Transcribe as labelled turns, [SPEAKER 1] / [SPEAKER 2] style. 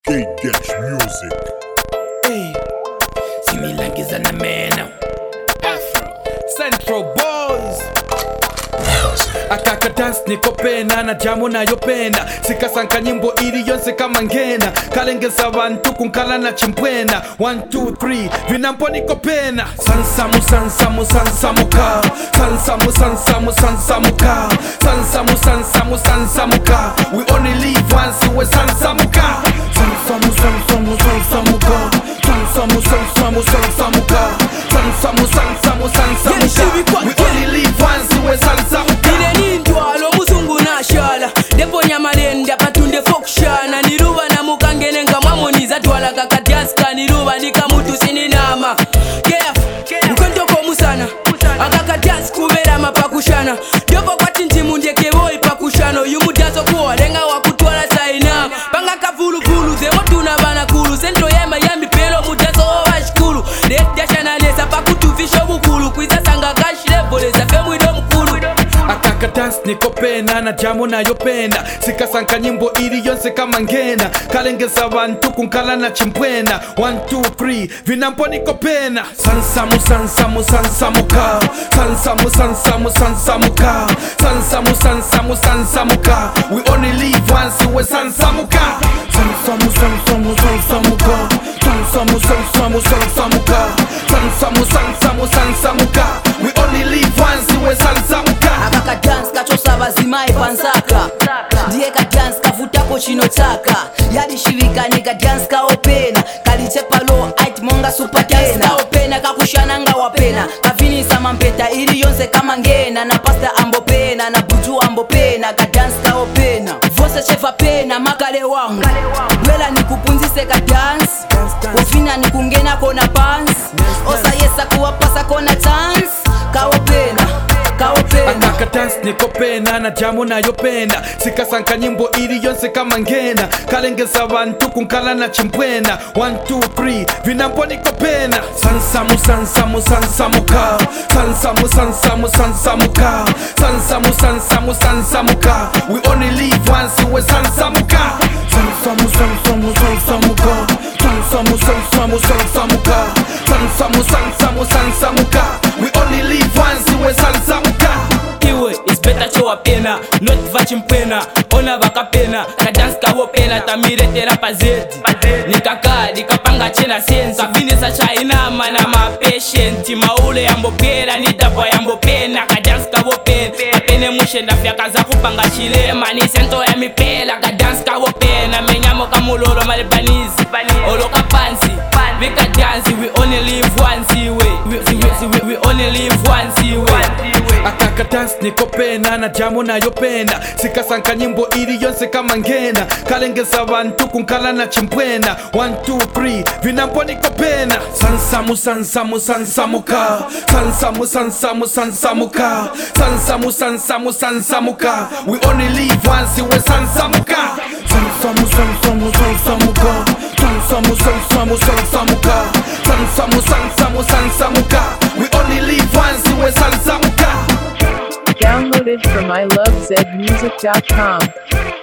[SPEAKER 1] K-Dash Music.
[SPEAKER 2] Hey, see me like it's an man now. Afro Central Boys. Akaka dance niko pena na jamu na yopenda. Sikasanka nyimbo ili yonse kama ngena. Kalengeza bantu kunkala na chimpwena. 1, 2, 3 vinampo niko pena. Sansamu sansamu sansamuka. Sansamu sansamu sansamuka. Sansamu sansamu sansamuka. We only live once, we sansamuka. Sansamu sansamu sansamuka. Sansamu sansamu sansamuka. Sansamu sansamu sansamuka. We only live once, we sansamuka.
[SPEAKER 3] Alo muzungu na shala depo nyamalenda patunde fokshana niruba na mukangene nga mwamoniza twala kakatyaska niruba nikamutu sininama mkwentoko musana akakatyask kubera mapakushana dopo kwati ntimu ndekeboyi pakushano yumudazo kuwa lenga wakutwala saina panga kavuluvulu zemo tuna banakulu sentro yemba yambi pelo mudazo owashikulu letashana nesa pakutufisha bukulu kwiza sanga kashilevoleza femwido mkulu
[SPEAKER 2] Akaka dance niko pena na jamu na yopenda. Sikasanka nyimbo ili yonse kama ngena. Kalengeza bantu kunkala na chimpwena. 1, 2, 3 vinampo niko pena. Sansamu sansamu sansamuka. Sansamu sansamu sansamuka. Sansamu sansamu sansamuka. We only live once, we sansamuka. Sansamu sansamu sansamuka. Sansamu sansamu sansamuka. Sansamu sansamu sansamuka. We only live once, we sansamuka.
[SPEAKER 3] Akaka dance kachosa bazima epansaka ndiye ka dance kavutako chinotaka yadishivika nika dance ka opena kalichepa low height monga super dance ka opena kakushana nga wapena kafinisa mampeta ili yonse kama ngena na pasta ambo pena na buju ambo pena ka dance ka opena vose chefa pena makale wangu bwela nikupunzise ka dance ofina nikungena kona pants osa yesa kuwapasa kona chance ka opena
[SPEAKER 2] Akaka dance niko pena na jamu na yopenda. Sikasanka nyimbo ili yonse kama ngena. Kalengeza bantu kunkala na chimpwena. 1, 2, 3 vinampo niko pena. Sansamu sansamu sansamuka. Sansamu sansamu sansamuka. Sansamu sansamu sansamuka. We only live once, we sansamuka. Sansamu sansamu sansamuka. Sansamu sansamu sansamuka. Sansamu sansamu sansamuka. We only live once, we sansamuka.
[SPEAKER 3] It's better show up pena, not vachim pena. Ona baka pena, ka dance ka wo pena. Tamire tera pazeti nikaka, nikapanga chena sensa. Vinisa chaina mana ma patient. Maule yambo pena, nitapo yambo pena. Ka dance ka wo pena, apene mushe na fyaka za kupanga chilema. Ni sento ya mipela, ka dance ka wo pena. Menyamo kamulolo malibanizi, olo kapansi. We can dance, we only live once, we only live once,
[SPEAKER 2] Akaka dance niko pena na jamu na yopenda. Sikasanka nyimbo ili yonse kama ngena. Kalengeza bantu kunkala na chimpwena. 1, 2, 3 vinampo niko pena. Sansamu sansamu sansamuka. Sansamu sansamu sansamuka. Sansamu sansamu sansamuka. We only live once, we sansamuka. Sansamu sansamu sansamuka. Sansamu sansamu sansamuka. Sansamu sansamu sansamuka. We only live once, we sansamuka.
[SPEAKER 4] Downloaded from ilovezmusic.com.